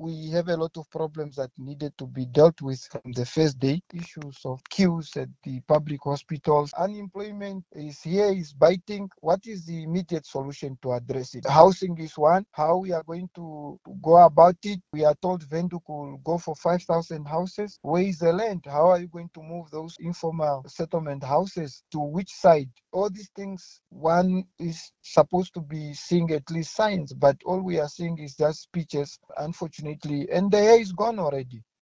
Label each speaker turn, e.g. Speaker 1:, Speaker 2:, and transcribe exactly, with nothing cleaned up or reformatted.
Speaker 1: we have a lot of problems that needed to be dealt with from the first day. Issues of queues at the public hospitals. Unemployment is here, is biting. What is the immediate solution to address it? Housing is one. How we are going to go about it? We are told Windhoek will go for five thousand houses. Where is the land? How are you going to move those informal settlement houses? To which side? All these things, one is supposed to be seeing at least signs, but all we are seeing is just speeches, unfortunately, and the hair is gone already.